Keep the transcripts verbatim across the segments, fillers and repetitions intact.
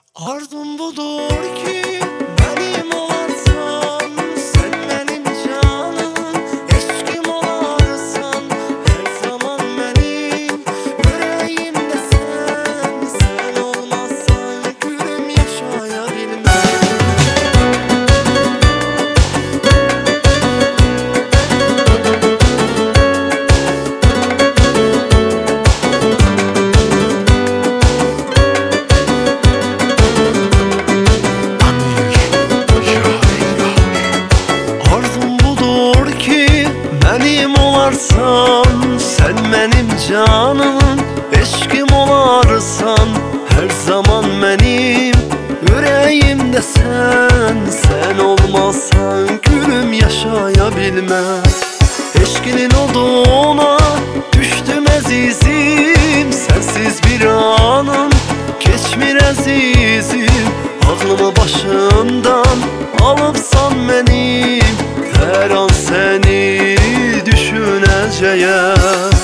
Arzum budur ki benim olarsan, sen benim canım, eşkim olarsan, her zaman benim yüreğimde sen. Sen olmazsan gülüm yaşayabilmem. Benim olarsan, sen benim canım, eşkim olarsan, her zaman benim yüreğimde sen. Sen olmazsan gülüm yaşayabilmem. Eşkinin olduğuna düştüm azizim, sensiz bir anım geçmir azizim. Aklımı başımdan alıpsan benim, her an seni düşüneceğim.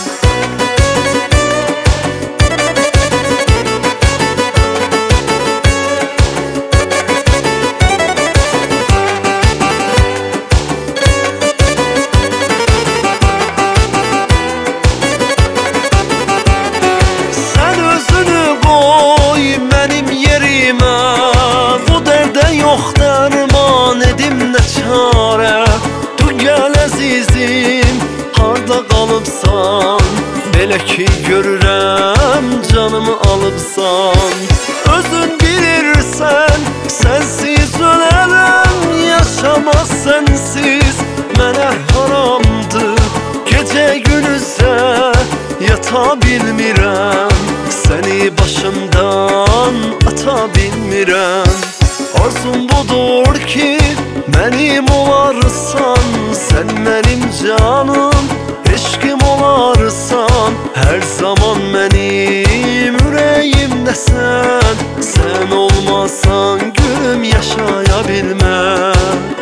Sen özünü koy benim yerime, bu derde yok derman, edim ne çare. Dur gel azizim, harda kalıpsan, belə ki görürəm canımı alıpsan. Özün bilirsən, sensiz ölərəm, yaşamaq sensiz mənə haramdır. Gecə günüzə yata bilmirəm, səni başımdan ata bilmirəm. Arzum budur ki benim olarsan, sen benim canım, eşkim olarsan, her zaman benim yüreğimde sen. Sen olmazsan gülüm yaşayabilmem.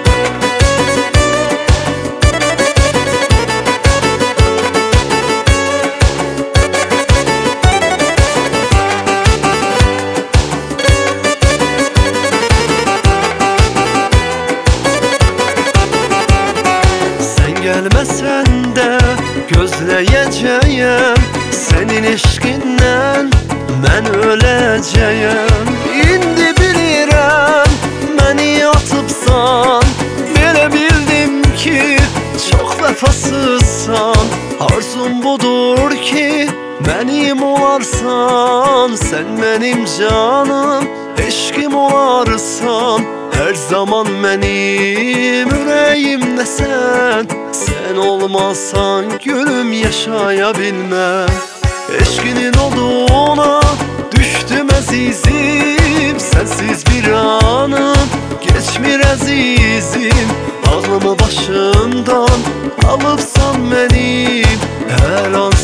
Gelmesen de gözleyeceğim, senin eşkinden ben öleceğim. İndi bilirəm beni atıpsan, belə bildim ki çok vefasızsan. Arzum budur ki benim olarsan, sen benim canım, eşkim olarsan, her zaman benim yüreğimde sen. Sen olmazsan gülüm yaşayabilmem. Eşkinin olduğuna düştüm azizim, sensiz bir anım geçmir azizim. Aklımı başımdan alıpsan benim, her an